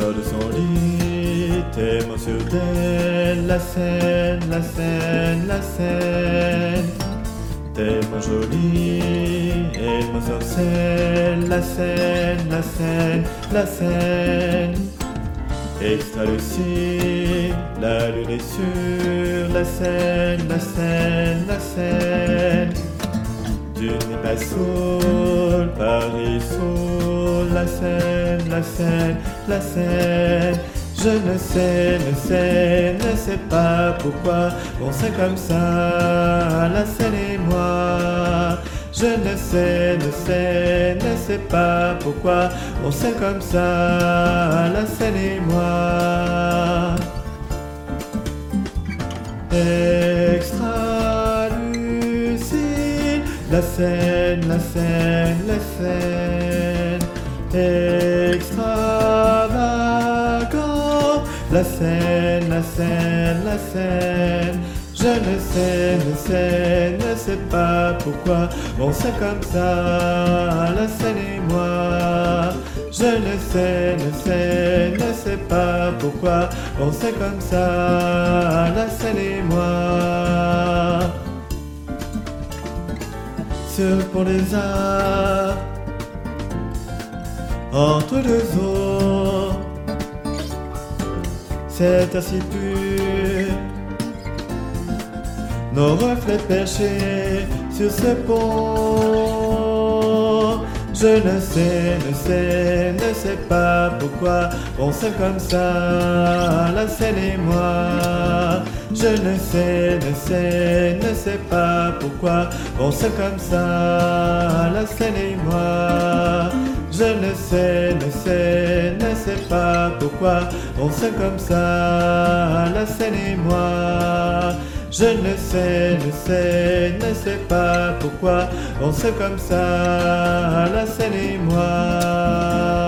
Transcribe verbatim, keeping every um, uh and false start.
sort de son lit, tellement sur d'elle, la scène, la scène, la scène. Tellement jolie, elle m'ensorcelle, la scène, la scène, la scène. Extra lucide, la lune est sur la scène, la scène, la scène. Tu n'es pas saoul, Paris saoul, la scène, la scène, la scène. Je ne sais, ne sais, ne sais pas pourquoi on sait comme ça, la scène et moi. Je ne sais, ne sais, ne sais pas pourquoi on sait comme ça, la scène et moi. Extra lucide, la scène, la scène, la scène. Extravagant, la scène, la scène, la scène. Je ne sais, ne sais, ne sais pas pourquoi on sait comme ça, la scène et moi. Je ne sais, ne sais, ne sais pas pourquoi on sait comme ça, la scène et moi. Sur le pont des Arts, entre deux eaux, c'est ainsi pur. Nos reflets perchés sur ce pont. Je ne sais, ne sais, ne sais pas pourquoi on s'aime comme ça, la scène et moi. Je ne sais, ne sais, ne sais pas pourquoi on s'aime comme ça, la scène et moi. Je ne sais, ne sais, ne sais pas pourquoi on s'aime comme ça, la scène et moi. Je ne sais, ne sais, ne sais pas pourquoi on s'aime comme ça, la scène et moi.